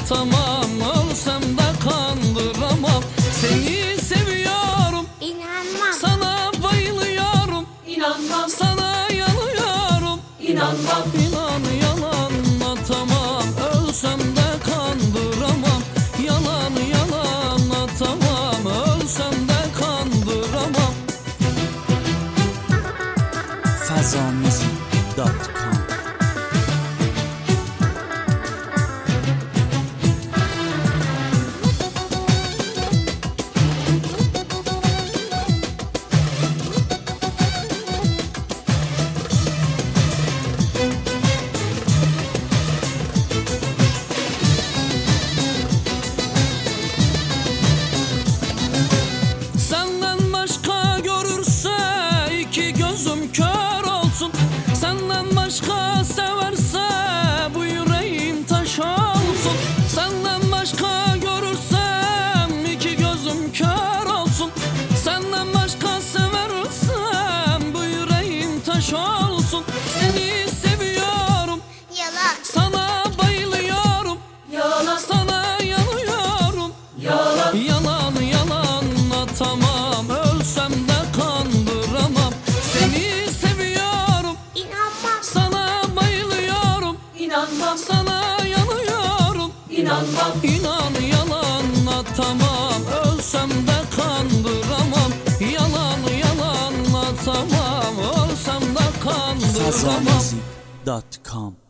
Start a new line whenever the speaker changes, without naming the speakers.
anlatamam. Ölsem de kandıramam. Seni seviyorum,
İnanmam.
sana bayılıyorum,
İnanmam,
sana yanıyorum.
inanmam,
İnan yalan anlatamam. Ölsem de kandıramam. Yalan yalan anlatamam. Ölsem de kandıramam.
Fazamüzik.com
Senden başka görürse iki gözüm kör olsun. Senden başka severse bu yüreğim taş olsun. Senden başka görürsem iki gözüm kör olsun. Senden başka seversem bu yüreğim taş olsun. Seni seviyorum,
Yalan.
sana bayılıyorum,
yalan,
sana yanıyorum.
yalan,
Yalan yalan anlatamam. Ölsem de kandıramam. Seni seviyorum,
İnanmam.
sana bayılıyorum,
inanmam,
sana yanıyorum.
inanmam,
İnan yalan anlatamam. Ölsem de kandıramam. Yalan yalan anlatamam. Ölsem de kandıramam.
Fazamüzik.com